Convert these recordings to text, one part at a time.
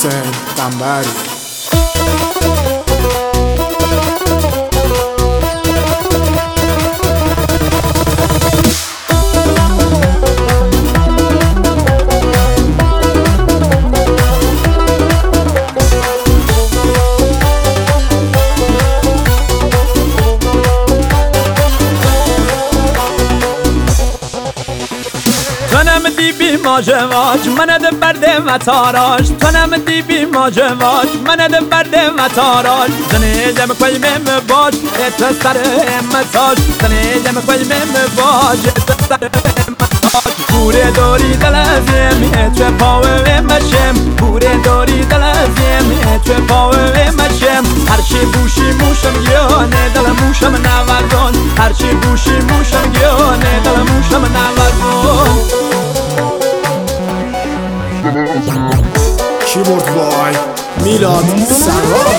حسین قنبری. تنم دی ماجواج من برده و تاراش تنم دی ماجواج من برده و تاراش زنی دم کوی مم باج ات سر مساج زنی دم کوی مم باج ات سر مساج پوره داری دلازم ات پاوه مشم پوره داری دلازم ات پاوه مشم هر چی بوشی موشم یانه دل موشم نوردان هر چی بوشی موشم یانه دل موشم نوردان. کیبورد وای میلاد سراب.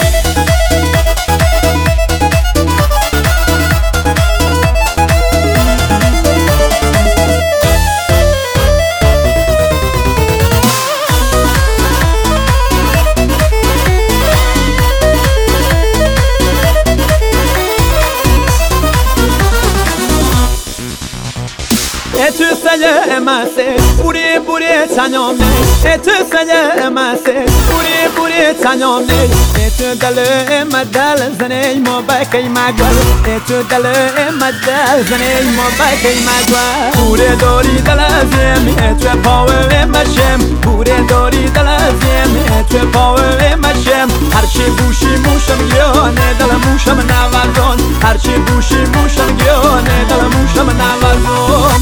Tu seye mase buri buri tanyomne tu seye mase buri buri tanyomne tu dale madal zaney mo bakay magwal tu dale madal zaney mo bakay magwal pure dori dalazem tu pawe mashem pure dori dalazem tu pawe mashem har chi bushi musham yone dal musham navardon har chi bushi musham yone dal musham navardon.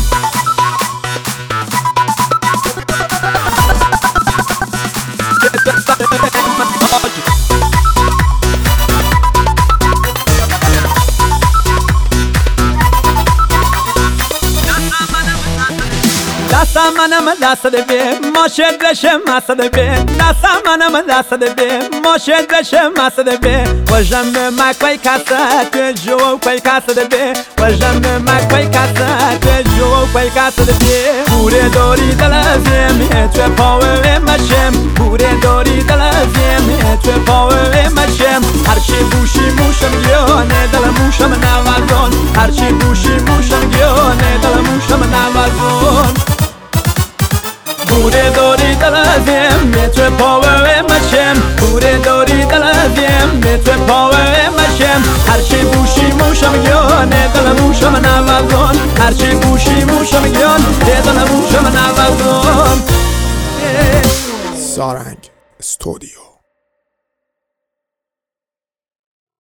Dasamanam dasadebe, moshed veshem asadebe. Dasamanam dasadebe, moshed veshem asadebe. Wajam makwai kasa, tu jo kwai kasa debe. Wajam makwai kasa, tu jo kwai kasa debe. Pure dori dalazem, tu pawe mashem. Pure dori dalazem, tu pawe mashem. Har chi bushi musham yone dal musham navardon. Har chi bushi musham yone dal musham navardon. Pure dori dalazem, tu pawe mashem. Pure dori dalazem, tu pawe mashem. Har chi bushi musham yone dal musham navardon. Har chi bushi musham yone dal musham navardon. سارنگ استودیو.